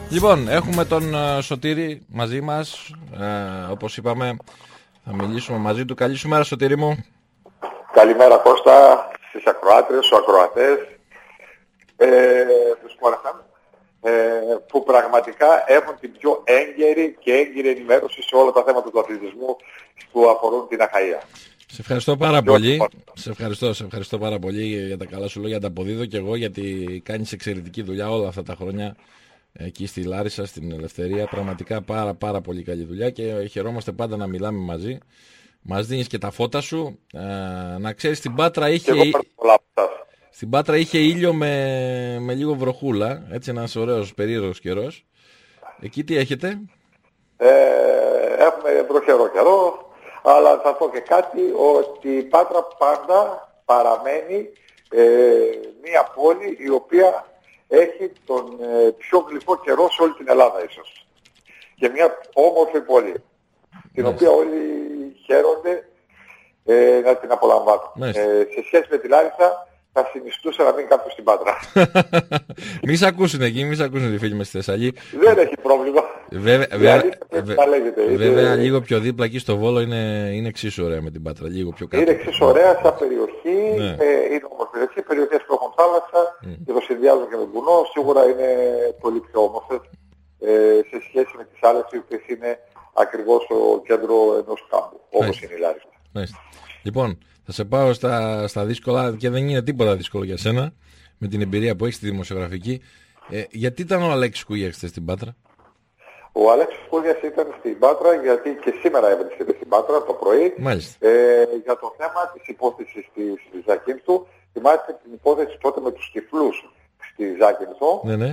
Λοιπόν, έχουμε τον Σωτήρη μαζί μας. Όπως είπαμε, θα μιλήσουμε μαζί του. Καλή σου μέρα, Σωτήρη μου. Καλημέρα, Κώστα, στις ακροάτριες, στους ακροατές του Sport FM, που πραγματικά έχουν την πιο έγκαιρη και έγκυρη ενημέρωση σε όλα τα θέματα του αθλητισμού που αφορούν την Αχαΐα. Σε ευχαριστώ πάρα πολύ. Σε ευχαριστώ πάρα πολύ για τα καλά σου λόγια. Τα αποδίδω και εγώ, γιατί κάνεις εξαιρετική δουλειά όλα αυτά τα χρόνια εκεί στη Λάρισα, στην Ελευθερία. Πραγματικά πάρα πολύ καλή δουλειά και χαιρόμαστε πάντα να μιλάμε μαζί. Μας δίνεις και τα φώτα σου. Να ξέρεις, στην Πάτρα είχε ήλιο με λίγο βροχούλα. Έτσι, ένας ωραίος περίεργος καιρός. Εκεί τι έχετε? Έχουμε βροχερό καιρό. Αλλά θα πω και κάτι, ότι η Πάτρα πάντα παραμένει μια πόλη η οποία έχει τον πιο γλυκό καιρό σε όλη την Ελλάδα ίσως. Και μια όμορφη πόλη, την οποία όλοι χαίρονται να την απολαμβάνουν. Σε σχέση με τη Λάρισα, θα συνιστούσα να μείνει κάποιος στην Πάτρα. Μη σ' ακούσουν εκεί, μη σ' ακούσουν οι φίλοι μας στη Θεσσαλή. Δεν έχει πρόβλημα. Βέβαια, λίγο πιο δίπλα εκεί στο Βόλο είναι εξίσου ωραία με την Πάτρα. Λίγο πιο κάτω. Είναι εξίσου ωραία σαν περιοχή. Είναι όμορφη περιοχή. Περιοχές που έχουν θάλασσα και το συνδυάζουν και με βουνό. Σίγουρα είναι πολύ πιο όμορφες σε σχέση με τις άλλες, οι οποίες είναι ακριβώς στο κέντρο ενός κάμπου, όπως είναι η Λάρισα. Λοιπόν, θα σε πάω στα δύσκολα, και δεν είναι τίποτα δύσκολο για σένα με την εμπειρία που έχεις στη δημοσιογραφική. Γιατί ήταν ο Αλέξης Κούγιας στην Πάτρα? Ο Αλέξης Κούγιας ήταν στην Πάτρα γιατί και σήμερα έβρισκεται στην Πάτρα το πρωί. Για το θέμα της υπόθεσης της Ζακίνθου. Θυμάστε την υπόθεση τότε με τους τυφλούς στη Ζάκυνθο,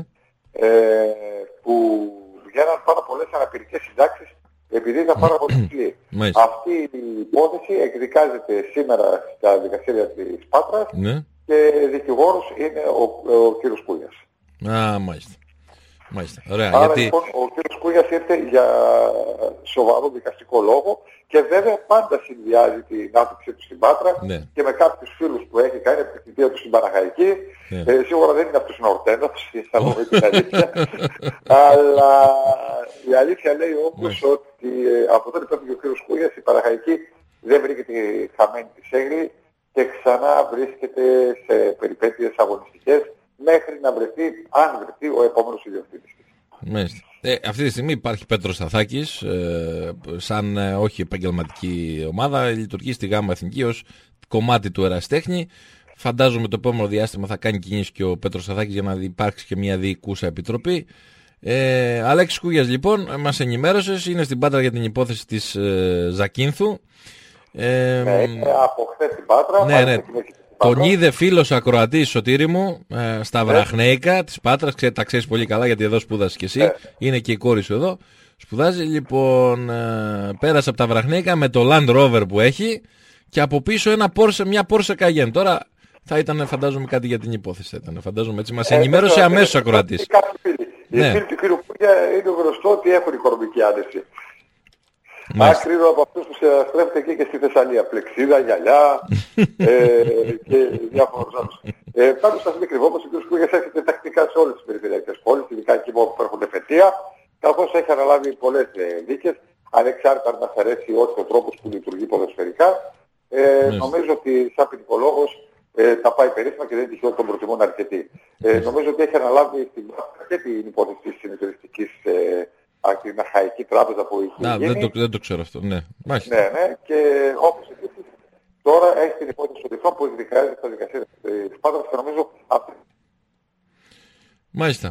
που βγαίναν πάρα πολλές αναπηρικές συντάξεις επειδή ήταν πάρα πολύ τυφλοί. Αυτή η υπόθεση εκδικάζεται σήμερα στα δικαστήρια της Πάτρας και δικηγόρος είναι ο κύριος Κούγιας. Μάλιστα. Ωραία, άρα γιατί... λοιπόν ο κύριος Κούγιας ήρθε για σοβαρό δικαστικό λόγο και βέβαια πάντα συνδυάζει την άφηξή του στην Πάτρα και με κάποιους φίλους που έχει κάνει από την θητεία του στην Παναχαϊκή. Σίγουρα δεν είναι αυτός ο Ορτένος, θα πούμε την αλήθεια. Αλλά η αλήθεια λέει όμως ότι από τότε που έφυγε ο κύριος Κούγιας η Παναχαϊκή δεν βρήκε τη χαμένη της έγκλη και ξανά βρίσκεται σε περιπέτειες αγωνιστικές μέχρι να βρεθεί, αν βρεθεί, ο επόμενος ιδιοκτήτης. Αυτή τη στιγμή υπάρχει Πέτρος Σταθάκης, σαν όχι επαγγελματική ομάδα, λειτουργεί στη ΓΑΜΑ Εθνική ως κομμάτι του ερασιτέχνη. Φαντάζομαι το επόμενο διάστημα θα κάνει κινήσεις και ο Πέτρος Σταθάκης για να υπάρξει και μια διοικούσα επιτροπή. Αλέξης Κούγιας λοιπόν μας ενημέρωσες, είναι στην Πάτρα για την υπόθεση της Ζακίνθου. Από χθες στην Πάτρα. Τον είδε φίλος ακροατής, Σωτήρη μου, στα Βραχνέικα της Πάτρας, τα ξέρεις πολύ καλά γιατί εδώ σπούδασες και εσύ, είναι και η κόρη σου εδώ, σπουδάζει. Λοιπόν, πέρασε από τα Βραχνέικα με το Land Rover που έχει και από πίσω μια Porsche Cayenne. Τώρα θα ήταν, φαντάζομαι, κάτι για την υπόθεση. Φαντάζομαι, έτσι μας ενημέρωσε αμέσως ακροατής. Οι φίλοι του κύριου Κούγια είναι γνωστό ότι έχουν οικονομική άνεση. Άκρινο από αυτούς που στρέφεται εκεί και στη Θεσσαλία. Πλεξίδα, γυαλιά και διάφορους άλλους. Πάντως θα μην κρυβόμαστε, ο κ. Κούγιας έρχεται τακτικά σε όλες τις περιφερειακές πόλεις, ειδικά εκεί που έχουν επαιτία, καθώς έχει αναλάβει πολλές δίκες, ανεξάρτητα αν μας αρέσει όχι ο τρόπος που λειτουργεί ποδοσφαιρικά. Νομίζω ότι σαν ποινικολόγος θα πάει περίφημα και δεν είναι τυχαίο ότι τον προτιμούν αρκετοί. Νομίζω ότι έχει αναλάβει και την υπόθεση της συνεταιριστικής την Αχαϊκή τράπεζα που είχε γίνει. Δεν το ξέρω αυτό, ναι. Ναι, και όπως επίσης τώρα έχει την υπόθεση του Τυφλών που εκδικάζεται στα δικαστήρια της Πάτρας και νομίζω αυτή. Μάλιστα.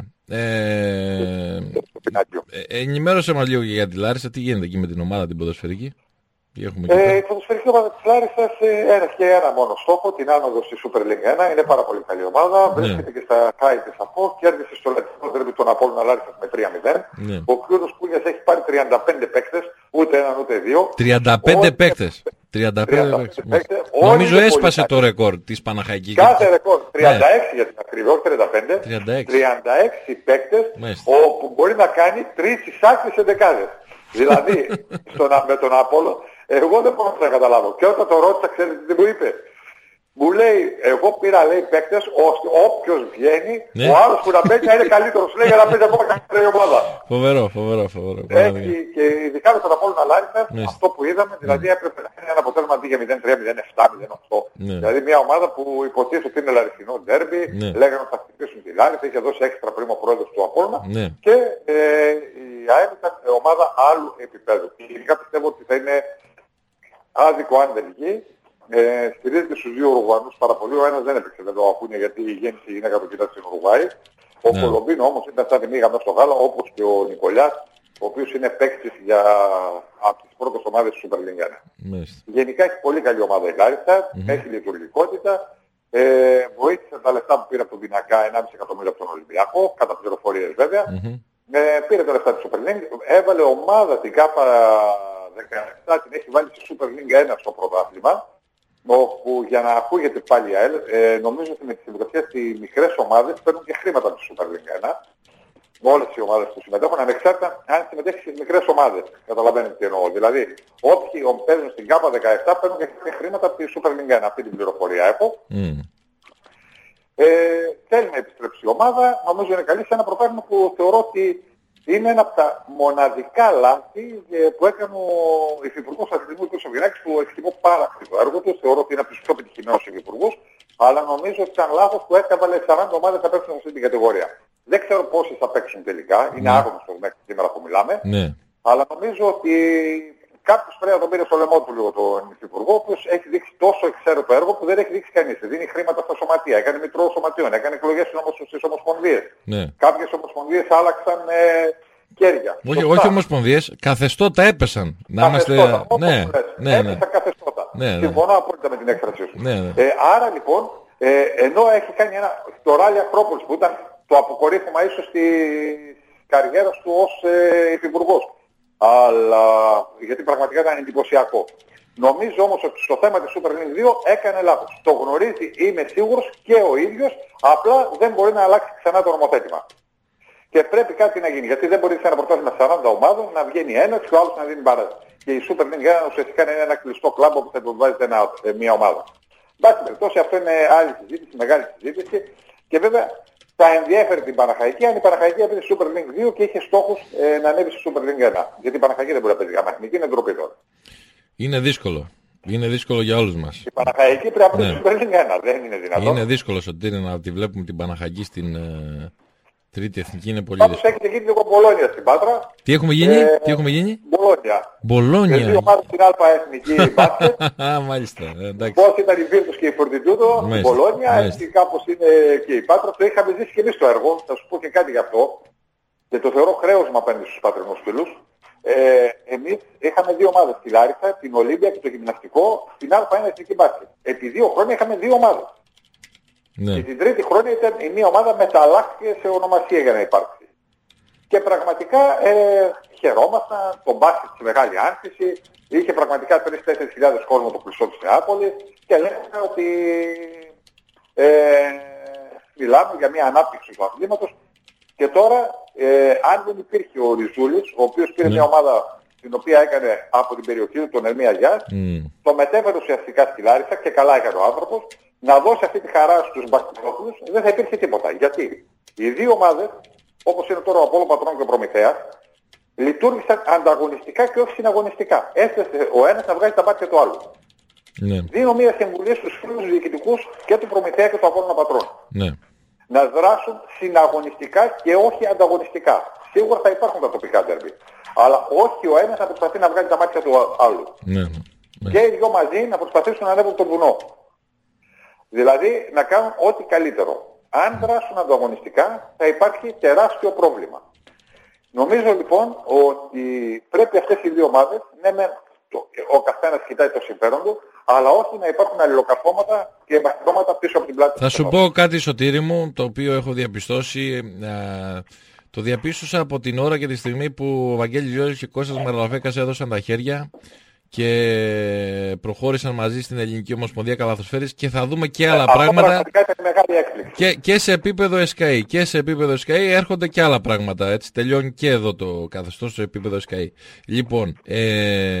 Ενημέρωσε μας λίγο για τη Λάρισα, τι γίνεται εκεί με την ομάδα την ποδοσφαιρική? Η ποδοσφαιρική ομάδα της Λάρισσας έχει και ένα μόνο στόχο, την άνοδο στη Super League 1. Είναι πάρα πολύ καλή ομάδα. Βρίσκεται και στα high της ΑΠΟ. Κέρδισε στο λατινικό ντέρμπι τον Απόλλωνα Λάρισσας με 3-0. Ο κύριος Κούγιας έχει πάρει 35 παίκτες, ούτε έναν ούτε δύο. 35 παίκτες. 35 παίκτες. Νομίζω έσπασε το ρεκόρ της Παναχαϊκής. Κάθε ρεκόρ. 36 για την ακρίβεια, όχι 35. 36 παίκτες όπου μπορεί να κάνει 3 εισάξεις εντεκάδες. Δηλαδή, με τον Απόλλωνα, εγώ δεν μπορώ να καταλάβω. Και όταν το ρώτησα, ξέρετε τι μου είπε? Μου λέει, εγώ πήρα λέει παίκτες ώστε όποιος βγαίνει, ναι. ο άλλος που να παίζει να είναι καλύτερος, λέει, για να παίζει ακόμα καλύτερη ομάδα. Φοβερό. Έχει και ειδικά με τον Απόλλωνα Λάρισα, αυτό που είδαμε, δηλαδή έπρεπε να είναι ένα αποτέλεσμα αντί για 0-3, 0-7, 0-8. Δηλαδή μια ομάδα που υποτίθεται ότι είναι λαριθινό ντέρμπι, λέγανε ότι θα χτυπήσουν τη Λάρισα, είχε δώσει έξτρα πριν ο πρόεδρος του Απόλλωνα και η ΑΕΛ ήταν ομάδα άλλου επίπεδου. Και ειδικά πιστεύω ότι θα είναι άδικο αν δεν βγει. Στηρίζεται στους δύο Ουρουγουανούς πάρα πολύ. Ο ένας δεν έπαιξε βέβαια ο Ακούνια γιατί η γέννηση γυναίκα του κοιτάζει στην Ουρουγουάη. Ο Κολομπίνο όμως ήταν σαν τη μίγα μέσα στο γάλα, όπως και ο Νικολιάς, ο οποίος είναι παίκτης από τις πρώτες ομάδες του Super League 1. Γενικά έχει πολύ καλή ομάδα η Λάρισα, έχει λειτουργικότητα. Βοήθησε τα λεφτά που πήρε από τον Πινακά, 1,5 εκατομμύριο από τον Ολυμπιακό, κατά πληροφορίες βέβαια. Πήρε τα λεφτά της Super League, έβαλε ομάδα την ΚΑΠΑ 17, την έχει βάλει στη Super League 1 στο πρωτάθλημα, όπου για να ακούγεται πάλι η ΑΕΛ, νομίζω ότι με τη συμμετοχή στις μικρές ομάδες παίρνουν και χρήματα από τη Super League 1. Όλες οι ομάδες που συμμετέχουν, ανεξάρτητα αν συμμετέχει στις μικρές ομάδες. Καταλαβαίνετε τι εννοώ. Δηλαδή, όποιοι παίζουν στην ΚΑΠΑ 17 παίρνουν και χρήματα από τη Super League 1. Αυτή την πληροφορία έχω. Θέλει να επιστρέψει η ομάδα. Νομίζω είναι καλή σε ένα πρωτάθλημα που θεωρώ ότι είναι ένα από τα μοναδικά λάθη που έκανε ο Υφυπουργός Αθλητισμού κ. Σοβινάκης, που εκτιμώ πάρα πολύ το έργο του. Θεωρώ ότι είναι από τους πιο επιτυχημένους υφυπουργούς, αλλά νομίζω ότι ήταν λάθος που έκαβαλε 40 ομάδες να παίξουν σε αυτή την κατηγορία. Δεν ξέρω πόσες θα παίξουν τελικά, είναι άγνωστο μέχρι σήμερα που μιλάμε, αλλά νομίζω ότι κάποιος πρέπει να τον πήρε στο λαιμό του λίγο τον Υφυπουργό, ο οποίος έχει δείξει τόσο εξαίρετο έργο που δεν έχει δείξει κανείς. Δίνει χρήματα στα σωματεία, έκανε μητρό σωματείων, έκανε εκλογές στις ομοσπονδίες. Κάποιες ομοσπονδίες άλλαξαν κέρια. Όχι ομοσπονδίες, καθεστώτα έπεσαν. Έπεσαν καθεστώτα. Συμφωνώ απόλυτα με την έκφρασή σου. Άρα λοιπόν, ενώ έχει κάνει το Ράλι Ακρόπολης που ήταν το αποκορύφωμα ίσως της καριέρας του ως υφυπουργός. Αλλά γιατί πραγματικά ήταν εντυπωσιακό. Νομίζω όμως ότι στο θέμα της Super League 2 έκανε λάθος. Το γνωρίζει, είμαι σίγουρος, και ο ίδιος, απλά δεν μπορεί να αλλάξει ξανά το νομοθέτημα. Και πρέπει κάτι να γίνει, γιατί δεν μπορεί σε ένα πρωτάθλημα 40 ομάδων να βγαίνει ένας και ο άλλος να δίνει μπαράζ. Και η Super League 1 ουσιαστικά είναι ένα κλειστό κλαμπ που θα υποβάζεται μια ομάδα. Μπάση περιπτώσει, αυτό είναι άλλη συζήτηση, μεγάλη συζήτηση. Και βέβαια θα ενδιέφερε την Παναχαϊκή αν η Παναχαϊκή έπαιζε Super League 2 και είχε στόχους να ανέβει στη Super League 1. Γιατί η Παναχαϊκή δεν μπορεί να παίζει γάμα εθνική, είναι ντροπή τώρα. Είναι δύσκολο. Είναι δύσκολο για όλους μας. Η Παναχαϊκή πρέπει να παίζει Super League 1. Δεν είναι δυνατόν. Είναι δύσκολο, Σωτήρη, να τη βλέπουμε την Παναχαϊκή στην τρίτη εθνική. Είναι πολύ δύσκολο. Έχετε γίνει λίγο Μπολόνια στην Πάτρα. Τι έχουμε γίνει? Μπολόνια. Και δύο ομάδες στην ΑΕ εθνική μπάσκετ. Μάλιστα. Πώς ήταν η Βίρτους και η Φορτιτούτο, η Μπολόνια, έτσι κάπως είναι και η Πάτρα. Το είχαμε ζήσει και εμείς το έργο. Θα σου πω και κάτι γι' αυτό. Και το θεωρώ χρέος μου απέναντι στους πατρινούς φίλους. Εμείς είχαμε δύο ομάδες, τη Λάρισα, την Ολύμπια και το γυμναστικό, στην Α1 εθνική μπάσκετ. Επί 2 χρόνια είχαμε δύο ομάδες. Και την τρίτη χρόνια ήταν η μία ομάδα μεταλλάχθηκε σε ονομασία για να υπάρξει. Και πραγματικά χαιρόμασταν, το μπάσκετ στη μεγάλη άνθηση, είχε πραγματικά 3-4 χιλιάδες κόσμο το πλησό της Νεάπολης και λέγαμε ότι μιλάμε για μια ανάπτυξη του αθλήματος. Και τώρα, αν δεν υπήρχε ο Ριζούλης, ο οποίος πήρε μια ομάδα την οποία έκανε από την περιοχή του τον Ερμία Γιάς, το μετέφερε ουσιαστικά στη Λάρισα και καλά έκανε ο άνθρωπος, να δώσει αυτή τη χαρά στους μπασκετμπολίστες, δεν θα υπήρχε τίποτα. Γιατί οι δύο ομάδες, όπως είναι τώρα ο Απόλλων Πατρών και ο Προμηθέας, λειτουργήσαν ανταγωνιστικά και όχι συναγωνιστικά. Έστεσε ο ένας να βγάζει τα μάτια του άλλου. Δίνω μια συμβουλή στους φίλους διοικητικούς και του Προμηθέα και του Απόλλωνα Πατρών. Να δράσουν συναγωνιστικά και όχι ανταγωνιστικά. Σίγουρα θα υπάρχουν τα τοπικά ντέρμπι. Αλλά όχι ο ένας να προσπαθεί να βγάλει τα μάτια του άλλου. Και οι δυο μαζί να προσπαθήσουν να ανέβουν τον βουνό. Δηλαδή να κάνουν ό,τι καλύτερο. Αν δράσουν ανταγωνιστικά θα υπάρχει τεράστιο πρόβλημα. Νομίζω λοιπόν ότι πρέπει αυτές οι δύο ομάδες, ο καθένας κοιτάει το συμφέρον του, αλλά όχι να υπάρχουν αλληλοκαρφώματα και μαχητώματα πίσω από την πλάτη. Θα σου πω κάτι, Σωτήρη μου, το οποίο έχω διαπιστώσει. Το διαπίστωσα από την ώρα και τη στιγμή που ο Βαγγέλης Γιώργης και Κώστας Μαραλαφέκας έδωσαν τα χέρια και προχώρησαν μαζί στην Ελληνική Ομοσπονδία Καλαθοσφαίρης, και θα δούμε και άλλα πράγματα και σε επίπεδο SKI. Και σε επίπεδο SKI έρχονται και άλλα πράγματα, έτσι. Τελειώνει και εδώ το καθεστώς στο επίπεδο SKI. Λοιπόν,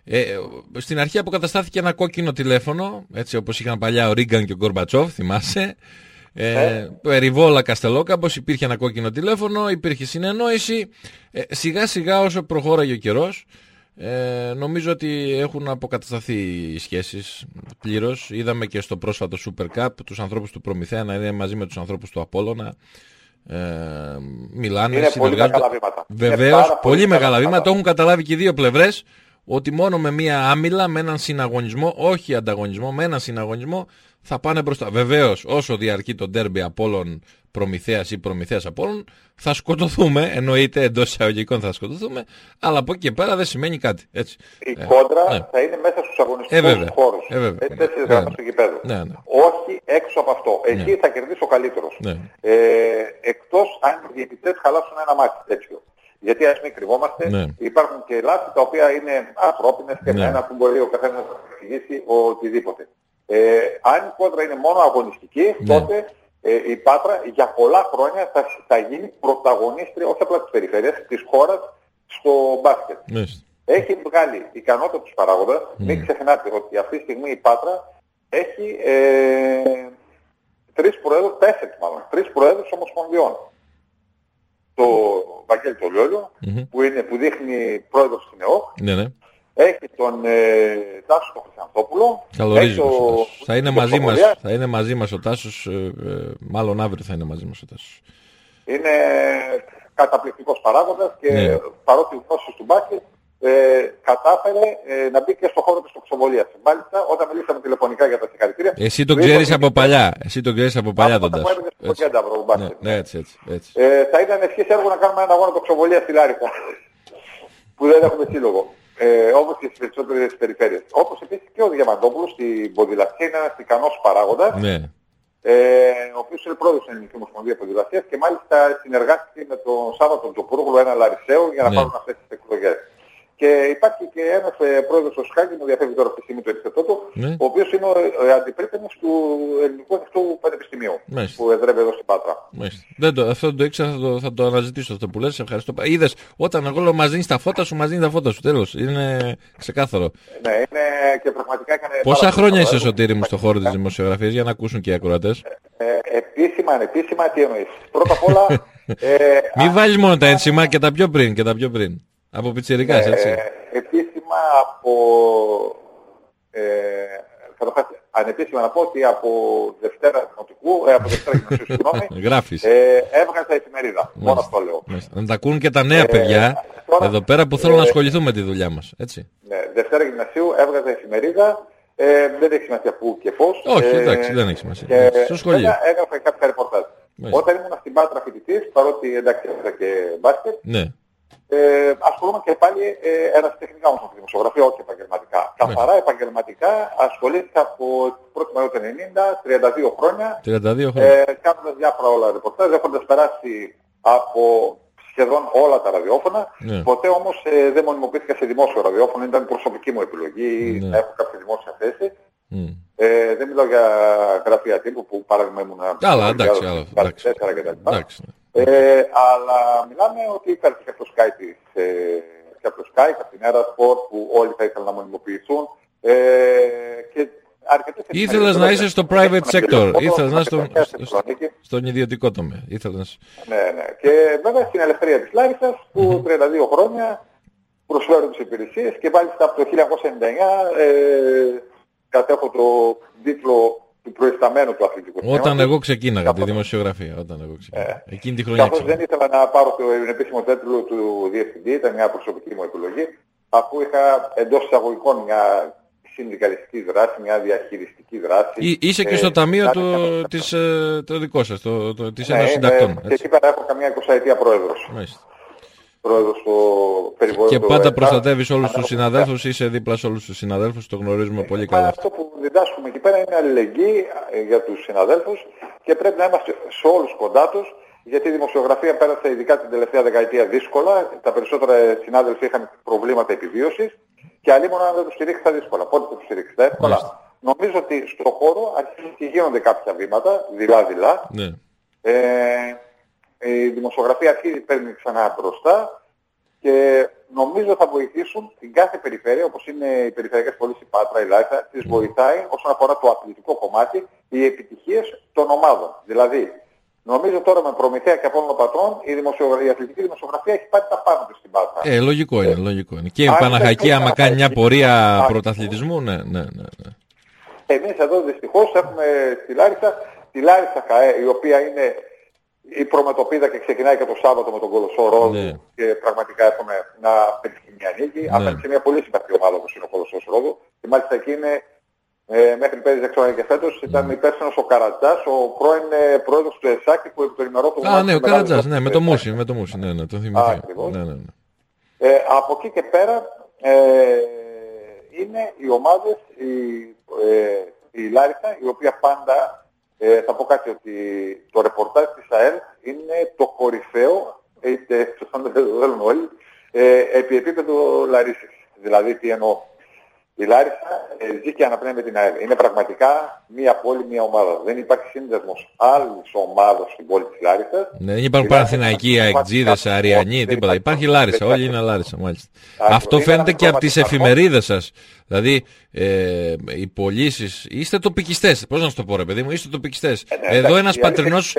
Στην αρχή αποκαταστάθηκε ένα κόκκινο τηλέφωνο, έτσι όπως είχαν παλιά ο Ρίγκαν και ο Γκορμπατσόφ, θυμάσαι. Περιβόλα Καστελόκαμπος, υπήρχε ένα κόκκινο τηλέφωνο, υπήρχε συνεννόηση. Σιγά σιγά όσο προχώραγε ο καιρός, νομίζω ότι έχουν αποκατασταθεί οι σχέσεις πλήρως. Είδαμε και στο πρόσφατο Super Cup τους ανθρώπους του Προμηθέα να είναι μαζί με τους ανθρώπους του Απόλλωνα. Μιλάνε, συνεργάζονται. Βεβαίως, πολύ μεγάλα βήματα. Το έχουν καταλάβει και οι δύο πλευρές ότι μόνο με μία άμυλα, με έναν συναγωνισμό, όχι ανταγωνισμό, με έναν συναγωνισμό θα πάνε μπροστά. Βεβαίως, όσο διαρκεί το ντέρμπι Απόλλων Προμηθέας ή Προμηθέας Απόλλων, θα σκοτωθούμε, εννοείται εντός εισαγωγικών θα σκοτωθούμε, αλλά από εκεί και πέρα δεν σημαίνει κάτι. Έτσι. Η κόντρα θα είναι μέσα στους αγωνιστικούς χώρους. Έτσι γραμμές του γηπέδου. Όχι έξω από αυτό. Εκεί θα κερδίσει ο καλύτερος. Εκτός αν οι διαιτητές χαλάσουν ένα μάτι τέτοιο. Γιατί ας μην κρυβόμαστε, υπάρχουν και λάθη τα οποία είναι ανθρώπινες και ένα που μπορεί ο καθένας να εξηγήσει οτιδήποτε. Αν η κόντρα είναι μόνο αγωνιστική, τότε η Πάτρα για πολλά χρόνια θα γίνει πρωταγωνίστρια, όχι απλά της περιφέρειας, της χώρας στο μπάσκετ. Έχει βγάλει ικανότητα τους παράγοντας. Μην ξεχνάτε ότι αυτή τη στιγμή η Πάτρα έχει τρεις προέδρους ομοσπονδιών. Το Βαγγέλη το Λιόλιο, που δείχνει πρόεδρος στην ΕΟΚ. Έχει τον Τάσο τον Χρυσανθόπουλο. Καλωρίζουμε. Θα είναι μαζί μας ο Τάσος, μάλλον αύριο θα είναι μαζί μας ο Τάσος. Είναι καταπληκτικός παράγοντας και παρότι γνώσεις του μπάσκετ κατάφερε να μπει και στο χώρο της τοξοβολίας. Μάλιστα, όταν μιλήσαμε τηλεφωνικά για τα συγχαρητήρια. Εσύ τον ξέρεις από παλιά. Τον Τάσο. Έτσι. Θα ήταν ευχής έργο να κάνουμε ένα αγώνα τοξοβολίας στη Λάρισα, που δεν έχουμε σύλλογο. Όπως και στις περισσότερες περιφέρειες. Όπως επίσης και ο Διαμαντόπουλος στην ποδηλασία είναι ένας ικανός παράγοντας, ο οποίος είναι πρόεδρος στην Ελληνική Ομοσπονδία Ποδηλασίας και μάλιστα συνεργάστηκε με τον Σάββατο Τζοπουρούγλου, ένα Λαρισαίο, για να πάρουν αυτές τις εκλογές. Και υπάρχει και ένας πρόεδρος ο Σκάκη, μου διαφεύγει τώρα αυτή τη στιγμή το επίθετό του, ο οποίος είναι ο αντιπρίτανης του Ελληνικού Ανοιχτού Πανεπιστημίου, που εδρεύει εδώ στην Πάτρα. Αυτό δεν το ήξερα, θα το αναζητήσω αυτό που λες, ευχαριστώ. Είδες, όταν εγώ μας δίνεις τα φώτα σου, μας δίνει τα φώτα σου, τέλος, είναι ξεκάθαρο. Ναι, είναι και πραγματικά έκανε... Πόσα χρόνια είσαι, Σωτήρη μου, στον χώρο της δημοσιογραφίας, για να ακούσουν και οι ακροατές? Επίσημα, ανεπίσημα, τι εννοείς? Πρώτα απ' όλα... Μην βάλεις μόνο τα ένσημα και τα πιο πριν. Από πιτσιρικάς, έτσι. Επίσημα καταρχάς, ανεπίσημα να πω ότι από Δευτέρα Γυμνασίου, έβγαζα εφημερίδα. Μόνο αυτό λέω. Να τα ακούν και τα νέα παιδιά εδώ πέρα που θέλουν να ασχοληθούν με τη δουλειά μας, έτσι. Ναι, Δευτέρα Γυμνασίου έβγαζα εφημερίδα. Δεν έχει σημασία που και πώς. Όχι, εντάξει, δεν έχει σημασία. Στο σχολείο. Έγραφα κάποια ρεπορτάζ. Όταν ήμουν στην Πάτρα φοιτητής, παρότι εντάξει έφερα και μπάσκετ, ασχολούμαι και πάλι ερασιτεχνικά όμως με τη δημοσιογραφία, όχι επαγγελματικά. Καθαρά επαγγελματικά ασχολήθηκα από 1η Μαΐου του 90, 32 χρόνια. Κάνοντας διάφορα όλα ρεπορτάζ, έχοντας περάσει από σχεδόν όλα τα ραδιόφωνα. Ποτέ όμως δεν μονιμοποιήθηκα σε δημόσιο ραδιόφωνο, ήταν προσωπική μου επιλογή να έχω κάποια δημόσια θέση. Δεν μιλάω για γραφεία τύπου που παράδειγμα ήμουν αλλά μιλάμε ότι υπάρχει και το Sky από την Aerosport που όλοι θα ήθελαν να μονιμοποιηθούν και ήθελες να είσαι στο private sector, ήθελες να είσαι στον ιδιωτικό τομέα. Ναι. Και βέβαια στην ελευθερία της Λάρισσας που 32 χρόνια προσφέρουν τις υπηρεσίες και μάλιστα από το 1999 κατέχω το τίτλο του προϊσταμένου του αθλητικού τμήματος. Όταν εγώ ξεκίναγα τη δημοσιογραφία. Εκείνη τη χρονιά. Καθώς δεν ήθελα να πάρω τον επίσημο τίτλο του διευθυντή, ήταν μια προσωπική μου επιλογή, αφού είχα εντός εισαγωγικών μια συνδικαλιστική δράση, μια διαχειριστική δράση. Είσαι και στο ταμείο το δικό σας, της Ένωσης Συντακτών. Και εκεί πέρα έχω καμιά 20 ετία πρόεδρος. Πρόεδρος στο περιβόητο. Και πάντα προστατεύεις όλους τους συναδέλφους, είσαι δίπλα σε όλους τους συναδέλφους, το γνωρίζουμε πολύ καλά. Αυτό που διδάσκουμε εκεί πέρα είναι αλληλεγγύη για τους συναδέλφους και πρέπει να είμαστε σε όλους κοντά τους, γιατί η δημοσιογραφία πέρασε ειδικά την τελευταία δεκαετία δύσκολα. Τα περισσότερα συνάδελφοι είχαν προβλήματα επιβίωσης και αλλήμον αν δεν τους στηρίξει τα δύσκολα. Πότε θα τους στηρίξει τα εύκολα? Νομίζω ότι στον χώρο αρχίζουν και γίνονται κάποια βήματα, δειλά-δειλά. Η δημοσιογραφία αρχίζει παίρνει ξανά μπροστά και νομίζω θα βοηθήσουν την κάθε περιφέρεια, όπως είναι οι περιφερειακές πόλεις, η Πάτρα, η Λάρισα, τις βοηθάει όσον αφορά το αθλητικό κομμάτι, οι επιτυχίες των ομάδων. Δηλαδή, νομίζω τώρα με Προμηθέα και Απόλλωνα Πατρών η αθλητική δημοσιογραφία έχει πάρει τα πάνω της στην Πάτρα. Λογικό είναι. Και η Παναχαϊκή άμα κάνει μια πορεία πρωταθλητισμού, ναι. Εμείς εδώ δυστυχώς έχουμε τη Λάρισα ΧΑΕ, η οποία είναι η προμετωπίδα και ξεκινάει και το Σάββατο με τον Κολοσσό Ρόδου και πραγματικά έχουμε να πετύχει μια νίκη. Απέναντι σε μια πολύ συμπαθή ομάδα όπως είναι ο Κολοσσός Ρόδου. Και μάλιστα εκεί είναι, μέχρι πέρυσι δεν ξέρω και φέτος, ήταν υπεύθυνος ο Καρατζάς, ο πρώην πρόεδρος του ΕΣΑΚ που επί το ημερό του ο Καρατζάς, με το Μούσι, τον θυμηθήκα. Από εκεί και πέρα είναι οι ομάδες, η Λάρισα, η οποία πάντα, θα πω κάτι, ότι το ρεπορτάζ της ΑΕΛ είναι το κορυφαίο, είτε το θέλουν όλοι, επί επίπεδο Λαρίσης. Δηλαδή τι εννοώ. Η Λάρισα ζει και αναπνέει με την ΑΕΛ. Είναι πραγματικά μία πόλη, μία ομάδα. Δεν υπάρχει σύνδεσμος άλλης ομάδας στην πόλη της Λάρισσας. Ναι, δεν υπάρχουν Παναθηναϊκοί, Αεκτζίδες, Αριανοί, τίποτα. Υπάρχει Λάρισα, όλοι είναι Λάρισα μάλιστα. Αυτό φαίνεται και από τις εφημερίδες σας. Δηλαδή, οι πωλήσεις, είστε τοπικιστές. Πώς να σου το πω ρε παιδί μου, είστε τοπικιστές. Εδώ ένας πατρινός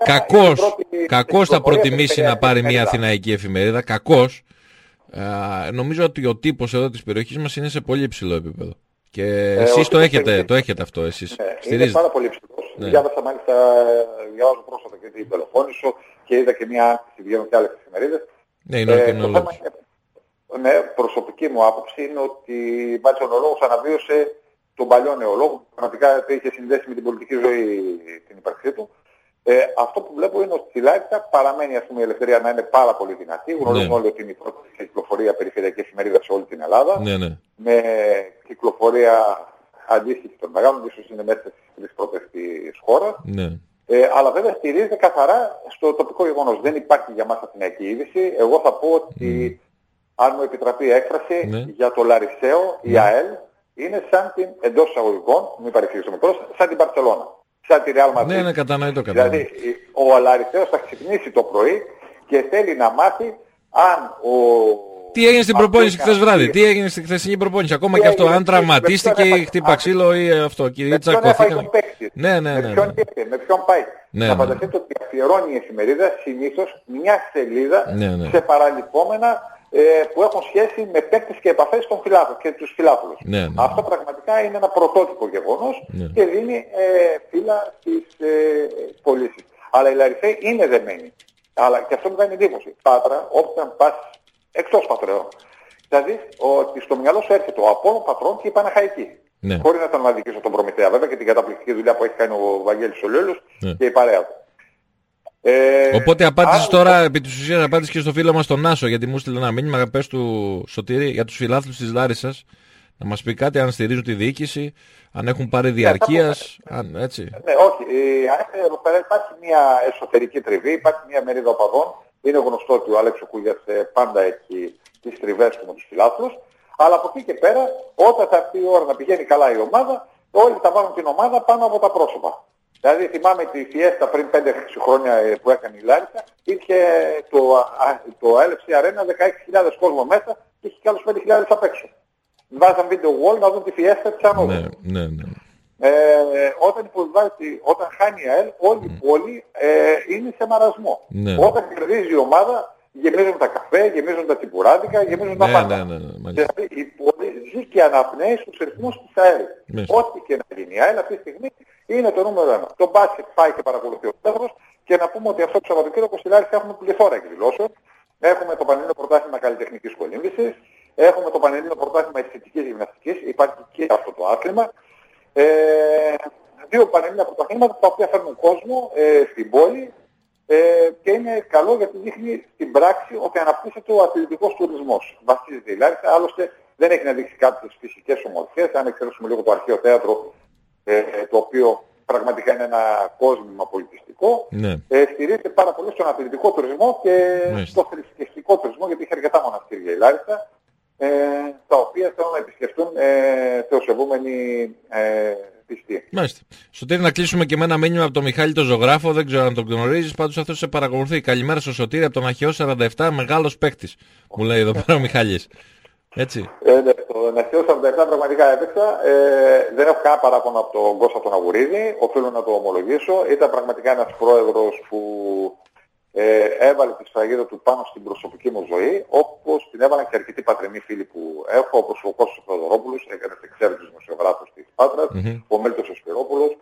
κακός θα προτιμήσει να πάρει μια αθηναϊκή εφημερίδα, κακός. Νομίζω ότι ο τύπος εδώ της περιοχής μας είναι σε πολύ υψηλό επίπεδο. Και εσείς το έχετε αυτό εσείς. Είναι πάρα πολύ υψηλός. Διάβασα μάλιστα, διαβάζω πρόσφατα και την Πελοπόννησο και είδα και μια άσκηση, βγαίνουν και άλλες εφημερίδες. Ναι, είναι ο κοινολόγος. Ναι, προσωπική μου άποψη είναι ότι μάλιστα ο νεολόγος αναβίωσε τον παλιό νεολόγο, που πραγματικά είχε συνδέσει με την πολιτική ζωή την ύπαρξή του. Αυτό που βλέπω είναι ότι στη Λάρισα παραμένει η ελευθερία να είναι πάρα πολύ δυνατή. Γνωρίζουμε όλοι ότι είναι η πρώτη κυκλοφορία περιφερειακή εφημερίδα σε όλη την Ελλάδα. Με κυκλοφορία αντίστοιχη των μεγάλων, ίσως είναι μέσα στις τρεις πρώτες της χώρας. Αλλά βέβαια στηρίζεται καθαρά στο τοπικό γεγονός. Δεν υπάρχει για μας αθηναϊκή είδηση. Εγώ θα πω ότι, αν μου επιτραπεί η έκφραση, για το Λαρισαίο η ΑΕΛ είναι σαν την, εντός εισαγωγικών, μην παρεξηγήσω μικρός, σαν την Μπαρσελόνα. Σαν τη Ρεάλ Μαδρίτ. Ναι, κατανοητό. Δηλαδή, ο Λαρισαίος θα ξυπνήσει το πρωί και θέλει να μάθει αν τι έγινε στην προπόνηση χθες βράδυ, τι έγινε στην χθεσινή προπόνηση. Ακόμα και αυτό, αν τραυματίστηκε ή χτύπα ξύλο ή αυτό. Με ποιον έφαγε τον παίκτη. Με ποιον πάει. Να φανταστείτε ότι αφιερώνει η εφημερίδα συνήθως μια σελίδα σε παραλυπόμενα που έχουν σχέση με παίκτες και επαφές των φιλάθλων και τους φιλάθλους. Αυτό πραγματικά είναι ένα πρωτότυπο γεγονός και δίνει φύλλα στις πωλήσεις. Αλλά οι Λαρισαίοι είναι δεμένοι. Αλλά και αυτό μου κάνει εντύπωση. Πάτρα, όταν πας εκτός Πατρεών, θα δεις ότι στο μυαλό σου έρχεται ο Απόλλων Πατρών και η Παναχαϊκή. Χωρίς να τον αδικήσω τον Προμηθέα βέβαια και την καταπληκτική δουλειά που έχει κάνει ο Βαγγέλης ο Λιόλιος και η παρέα του. Οπότε απάντησες τώρα, επί της ουσίας απάντησες και στο φίλο μας τον Νάσο, γιατί μου στείλε ένα μήνυμα, πες του Σωτήρη, για τους φιλάθλους της Λάρισσας, να μας πει κάτι, αν στηρίζουν τη διοίκηση, αν έχουν πάρει διαρκείας, έτσι. Ναι, όχι, εδώ πέρα υπάρχει μια εσωτερική τριβή, υπάρχει μια μερίδα οπαδών. Είναι γνωστό ότι ο Αλέξο Κούγιας πάντα έχει τις τριβές του με τους φιλάθλους, αλλά από εκεί και πέρα, όταν θα έρθει η ώρα να πηγαίνει καλά η ομάδα, όλοι θα βάλουν την ομάδα πάνω από τα πρόσωπα. Δηλαδή θυμάμαι τη Φιέστα πριν 5-6 χρόνια που έκανε η Λάρισα, είχε το LFC Arena 16.000 κόσμο μέσα και είχε κι άλλους 5.000 απ' έξω. Βάζαν video wall να δουν τη Φιέστα της ανόδου. Όταν χάνει η ΑΕΛ, όλη η πόλη είναι σε μαρασμό. Όταν κερδίζει η ομάδα, γεμίζουν τα καφέ, γεμίζουν τα τσιμπουράδικα, γεμίζουν τα πάντα. Δηλαδή η πόλη ζει και αναπνέει στους ρυθμούς της ΑΕΛ. Ό,τι και να γίνει η ΑΕΛ αυτή τη στιγμή είναι το νούμερο 1. Το μπάσκετ πάει και παρακολουθεί ο Πέτρος και να πούμε ότι αυτό το Σαββατοκύριακο στη Λάρισα έχουμε πληθώρα εκδηλώσεων. Έχουμε το Πανελλήνιο Πρωτάθλημα Καλλιτεχνικής Κολύμβησης, έχουμε το Πανελλήνιο Πρωτάθλημα Αισθητικής Γυμναστικής, υπάρχει και αυτό το άθλημα. Δύο Πανελλήνια πρωταθλήματα τα οποία φέρνουν κόσμο στην πόλη και είναι καλό γιατί δείχνει στην πράξη ότι αναπτύσσεται ο αθλητικός τουρισμός. Βασίζεται η Λάρισα, άλλωστε δεν έχει να δείξει κάποιες φυσικές ομορφιές, αν εξαιρέσουμε λίγο το αρχαίο θέατρο, το οποίο πραγματικά είναι ένα κόσμημα πολιτιστικό. Στηρίζεται πάρα πολύ στον αθλητικό τουρισμό και στο θρησκευτικό τουρισμό, γιατί έχει αρκετά μοναστήρια η Λάρισα. τα οποία θέλουν να επισκεφτούν θεοσεβούμενοι πιστοί. Μάλιστα. Σωτήρη, να κλείσουμε και με ένα μήνυμα από τον Μιχάλη τον ζωγράφο, δεν ξέρω αν τον γνωρίζεις, πάντως αυτός σε παρακολουθεί. Καλημέρα στο Σωτήρη από τον Αχαιό 47, μεγάλος παίκτης. Μου λέει εδώ πέρα ο Μιχάλης. Έτσι. Ναι, στον Αχαιό 47 πραγματικά έπαιξα. Δεν έχω κανένα παράπονο από τον Κώστα τον Αγουρίδη, οφείλω να το ομολογήσω. Ήταν πραγματικά ένας πρόεδρος που έβαλε τη σφραγίδα του πάνω στην προσωπική μου ζωή, όπως την έβαλαν και αρκετοί πατρινοί φίλοι που έχω, όπως ο Κώστας Θεοδωρόπουλος, έκανε εξαίρετους δημοσιογράφους της Πάτρας, ο Μέλτος ο Σπυρόπουλος,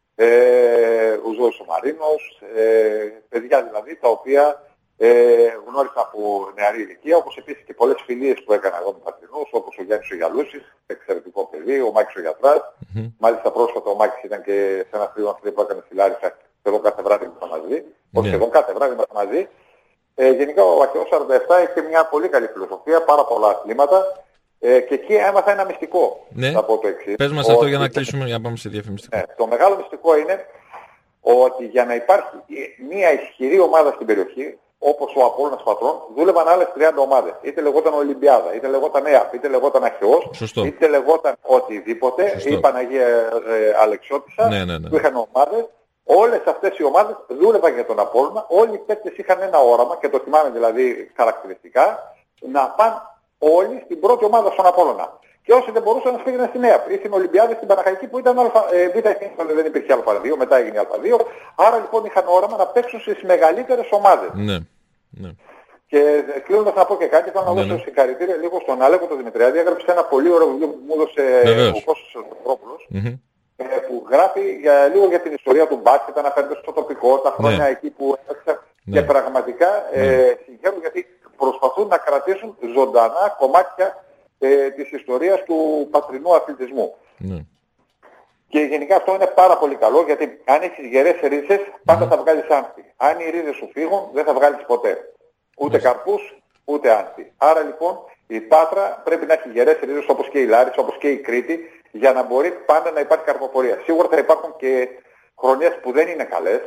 ο Ζώης ο Μαρίνος, παιδιά δηλαδή τα οποία γνώρισα από νεαρή ηλικία, όπως επίσης και πολλές φιλίες που έκανα εγώ με πατρινούς, όπως ο Γιάννης ο Γιαλούσης, εξαιρετικό παιδί, ο Μάκης ο Γιατράς, μάλιστα πρόσφατα ο Μάκης ήταν και σε ένα φίλο αυτή που έκανε στη Λάρισα, σχεδόν κάθε βράδυ ήμασταν μαζί, σχεδόν κάθε βράδυ ήμασταν μαζί. Γενικά ο Αχαιός 47 έχει μια πολύ καλή φιλοσοφία, πάρα πολλά αθλήματα και εκεί έμαθα ένα μυστικό. Ναι. Θα πω το εξής. Πες μας αυτό για να κλείσουμε, για να πάμε σε διαφημιστικό. Το μεγάλο μυστικό είναι ότι για να υπάρχει μια ισχυρή ομάδα στην περιοχή, όπως ο Απόλλωνας Πατρών, δούλευαν άλλες 30 ομάδες. Είτε λεγόταν Ολυμπιάδα, είτε λεγόταν ΕΑΠ, είτε λεγόταν Αχαιός, είτε λεγόταν οτιδήποτε, ή Παναγία Αλεξιώτισσα, που είχαν ομάδες. Όλες αυτές οι ομάδες δούλευαν για τον Απόλλωνα, όλοι οι παίκτες είχαν ένα όραμα, και το θυμάμαι δηλαδή χαρακτηριστικά, να πάνε όλοι στην πρώτη ομάδα στον Απόλλωνα. Και όσοι δεν μπορούσαν να φύγουν στην ΕΑΠ ή στην Ολυμπιάδα, στην Παναχαϊκή που ήταν δεν υπήρχε Α2, μετά έγινε Α2. Άρα λοιπόν είχαν όραμα να παίξουν στις μεγαλύτερες ομάδες. Ναι. Και κλείνοντας να πω και κάτι, θέλω να δώσω συγχαρητήρια λίγο στον Άλεκο τον Δημητριάδη. Έγραψε ένα πολύ ωραίο βιβλίο που μου έδωσε ο Κώστας Σωτηρόπουλος, που γράφει λίγο για την ιστορία του μπάσκετ, αναφέρεται στο τοπικό, τα χρόνια εκεί που έπαιξαν. Και πραγματικά συγχαίρω γιατί προσπαθούν να κρατήσουν ζωντανά κομμάτια της ιστορίας του πατρινού αθλητισμού. Και γενικά αυτό είναι πάρα πολύ καλό, γιατί αν έχεις γερές ρίζες πάντα θα βγάλεις άνθη. Αν οι ρίζες σου φύγουν δεν θα βγάλεις ποτέ ούτε καρπούς ούτε άνθη. Άρα λοιπόν η Πάτρα πρέπει να έχει γερές ρίζες, όπως και η Λάρισα, όπως και η Κρήτη, για να μπορεί πάντα να υπάρχει καρποφορία. Σίγουρα θα υπάρχουν και χρονιές που δεν είναι καλές,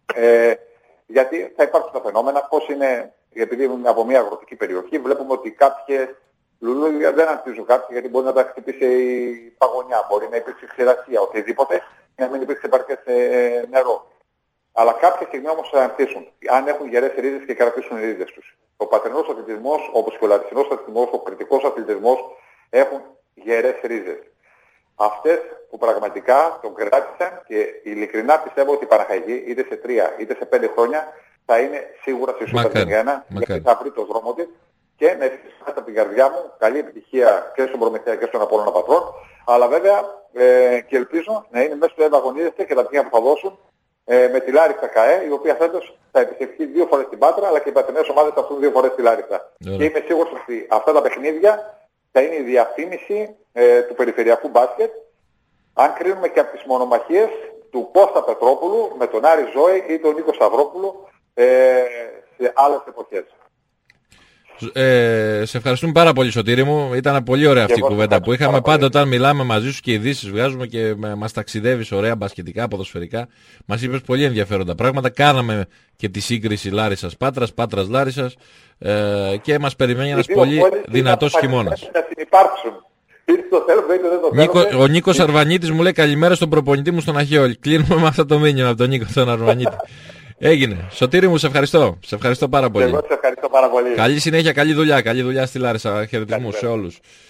γιατί θα υπάρχουν τα φαινόμενα, πώς είναι, επειδή είναι από μια αγροτική περιοχή, βλέπουμε ότι κάποιες λουλούδια δεν ανθίζουν κάποιοι, γιατί μπορεί να τα χτυπήσει η παγωνιά, μπορεί να υπήρξε ξηρασία, οτιδήποτε, για να μην υπήρξε επαρκές νερό. Αλλά κάποια στιγμή όμως θα ανθίσουν, αν έχουν γερές ρίζες και κρατήσουν οι ρίζες τους. Ο πατρινός αθλητισμός, όπως και ο λαρισινός αθλητισμός, ο κρητικός αθλητισμός, έχουν γερές ρίζες. Αυτές που πραγματικά τον κράτησαν, και ειλικρινά πιστεύω ότι η Παναχαϊκή είτε σε 3 είτε σε 5 χρόνια θα είναι σίγουρα στη Super League 1, γιατί θα βρει το δρόμο της. Και να ευχηθώ από την καρδιά μου καλή επιτυχία και στον Προμηθέα και στον Απόλλωνα Πατρών, αλλά βέβαια και ελπίζω να είναι μέσα στο ευαγωνίζεστε και τα παιχνίδια που θα δώσουν με τη Λάρισα ΚΑΕ, η οποία φέτος θα επισκεφθεί 2 φορές την Πάτρα, αλλά και οι πατρινές ομάδες θα έρθουν 2 φορές στη Λάρισα. Και είμαι σίγουρος ότι αυτά τα παιχνίδια θα είναι η διαφήμιση του περιφερειακού μπάσκετ, αν κρίνουμε και από τις μονομαχίες του Κώστα Πετρόπουλου με τον Άρη Ζώη ή τον Νίκο Σταυρόπουλο σε άλλες εποχές. Σε ευχαριστούμε πάρα πολύ, Σωτήρη μου. Ήταν πολύ ωραία αυτή η κουβέντα που είχαμε. Πάντα όταν μιλάμε μαζί σου και ειδήσεις βγάζουμε και μας ταξιδεύεις ωραία μπασκετικά, ποδοσφαιρικά. Μας είπες πολύ ενδιαφέροντα πράγματα. Κάναμε και τη σύγκριση Λάρισσας Πάτρας, Πάτρας Λάρισσας, και μας περιμένει ένας πολύ δυνατός χειμώνας. Ο Νίκος Αρβανίτης μου λέει καλημέρα στον προπονητή μου στον Αχαιό. Κλείνουμε με αυτό το μήνυμα από τον Νίκο τον Αρβανίτη. Έγινε. Σωτήρη μου, σε ευχαριστώ. Σε ευχαριστώ πάρα πολύ. Εγώ σε ευχαριστώ πάρα πολύ. Καλή συνέχεια, καλή δουλειά στη Λάρισα. Χαιρετισμούς σε όλους.